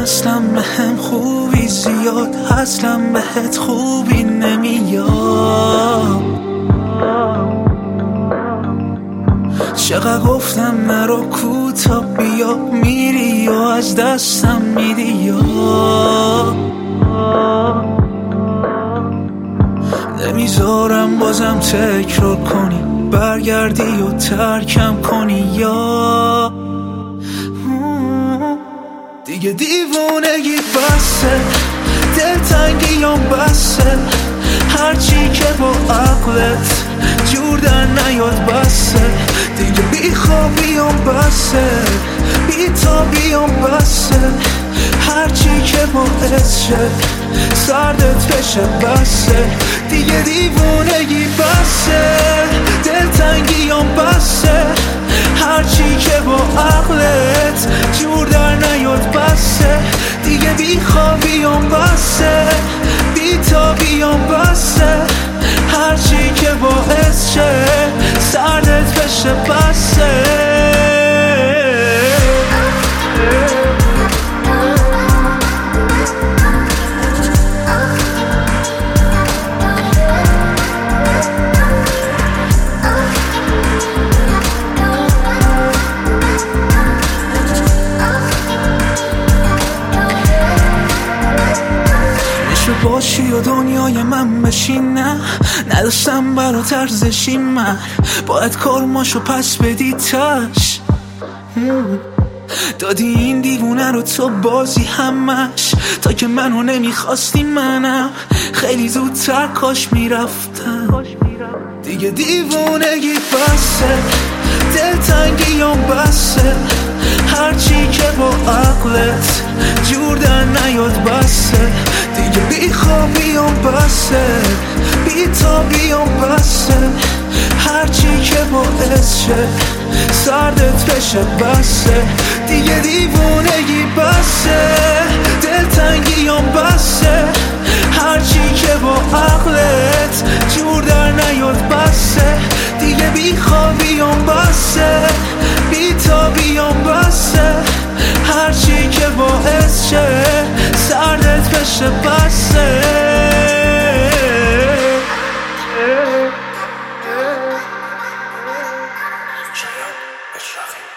اصلا بهم خوبی زیاد، اصلا بهت خوبی نمیاد. چقدر گفتم نرو کوتا بیا، میری و از دستم میدی یا نمیذارم بازم تکرار کنی، برگردی و ترکم کنی یا دیگه دیوونگی بسه، دلتنگیام بسه، هرچی که با عقلت جور در نیاد بسه، دیگه بی خوابیام بسه، بی تابیام بسه، هرچی که باعث شه سردت بشه بسه، دیگه دیوونگی بسه، دلتنگیام بسه، هرچی که با عقلت جور در نیاد بسه، دیگه بی خوابیام بسه، بی تابیام بسه، هرچی که باعث شه سردت بشه بسه. باشی و دنیای من بشی، نه نداشتم برات ارزشی، من باید کارماشو پس بدی تش دادی این دیوونه رو تو بازی همش، تا که منو نمیخواستی منم خیلی زودتر کاش میرفتم، دیگه دیوونگی بسه، دلتنگیام بسه، هرچی که با عقلت جور در نیاد بسه، دیگه بی خوابیام بسه، بی تابیام بسه، هرچی که باعث شه سردت بشه بسه، دیگه دیوونگی بسه، دلتنگیام بسه، هرچی که با عقلت جور در نیاد بسه، دیگه بی خوابیام بسه، بی تابیام بسه، هرچی که باعث شه سردت بشه بسه. شاید اشراقی